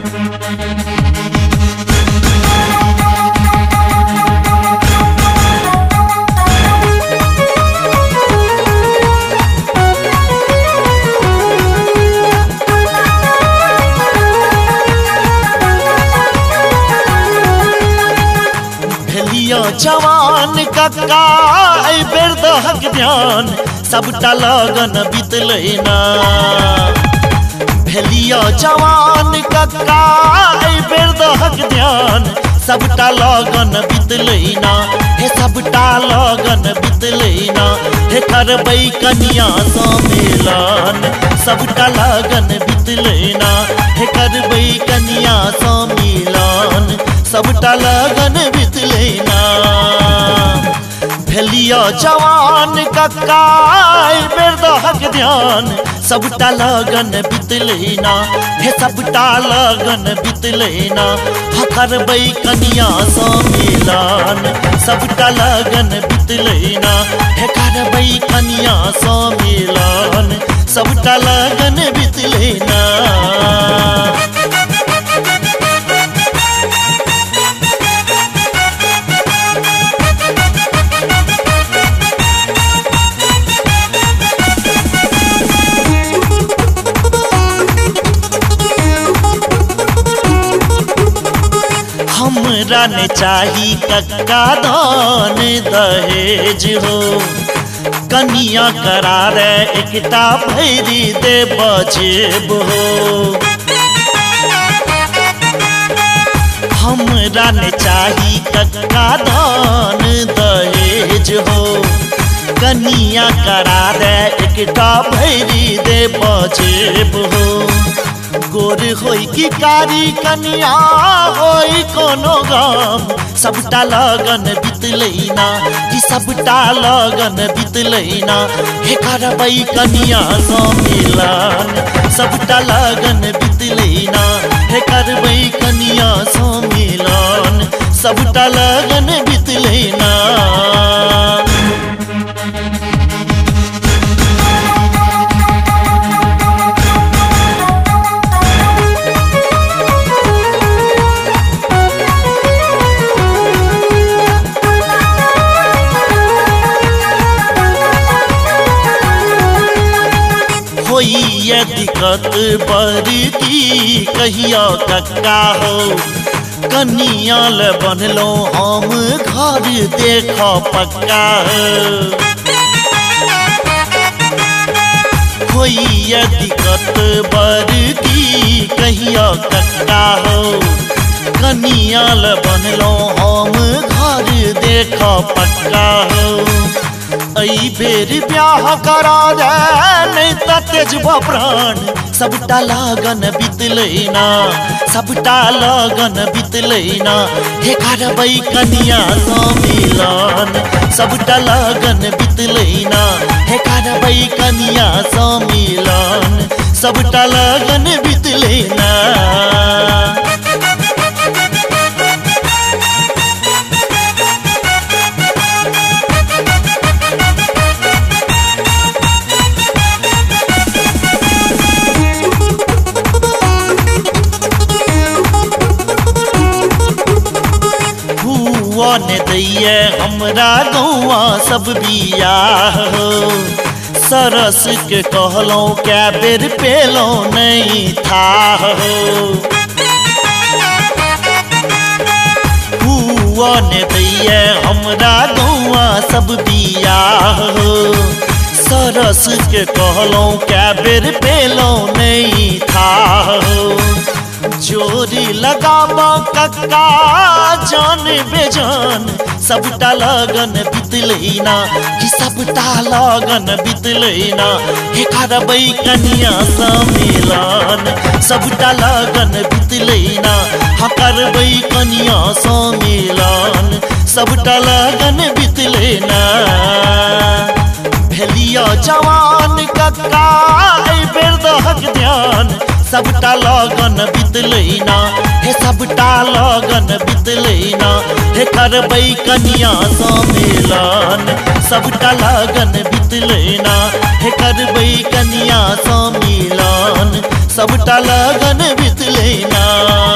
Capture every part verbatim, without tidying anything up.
जवान कक्का बेर दहक ध्यान सबटा लगन बितलैना भेलिया जवान कक्का बेर दहक ध्यान सबटा लगन बितलैना हे सबटा लगन बितलैना हे करबै कनिया सम्मेलन सबटा लगन बितलैना हे करबै कनिया सम्मेलन सबटा लगन बितलैना भेलिया जवान कक्का बेर दहक ध्यान सबटा लगन बितलैना हे सबटा लगन बितलैना हा करबै कनिया सम्मेलन सबटा लगन बितलैना हे करबै कनिया सम्मेलन सबटा लगन बितलैना हमरा ने चाही कक्का दान दहेज हो कनिया करा रे एकटा भैरी दे बजेब हो हमरा ने चाही कक्का दान दहेज हो कनिया करा रे एकटा भैरी दे बजेब हो गोर होई की कारी कनिया होई कोनो गाम सबटा लगन बितलैना कि सबटा लगन बितलैना हे करबै कनिया सम्मेलन सबटा लगन बितलैना हे करबै कनिया सम्मेलन सबटा लगन बितलैना ये दिक्कत बरती कहिया कक्का हो कनिया ले बनलो हम घर देख पक्का हो ये दिक्कत बरती कहिया कक्का हो कनिया ले बनलो हम घर देख पक्का हो आई बेर ब्याह करा दे नहीं त तेजबा प्राण सबटा लगन बितलैना सबटा लगन बितलैना हे करबै कनिया सम्मेलन सबटा लगन बितलैना हे करबै कनिया सम्मेलन सबटा लगन बितलैना ने दैये हमरा गौआ सब बियाह हो सरस के कहलौं कै बेर पेलौं नहीं था हो हुआ ने दैये हमरा गौआ सब बियाह हो सरस के कहलौं कै बेर पेलौं नहीं था हो जोरी लगाबा कक्का जान बेजान सबटा लगन बितलैना कि सबटा लगन बितलैना हे करबै कनिया सम्मेलन सबटा लगन बितलैना हा करबै कनिया सम्मेलन सबटा लगन बितलैना भेलिया जवान कक्का बेर दहक ध्यान सबटा लगन बितलैना हे सबटा लगन बितलैना हे करबै कनिया सम्मेलन सबटा लगन बितलैना हे करबै कनिया सम्मेलन सबटा लगन बितलैना।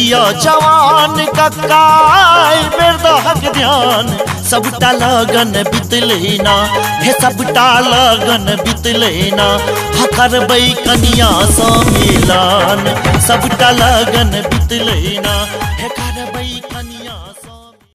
जिया जवान कक्का बेर दहक ध्यान सबटा लगन बितलेना हे सबटा लगन बितलेना हकरबै कनिया सम्मेलन सबटा लगन बितलेना हे करबै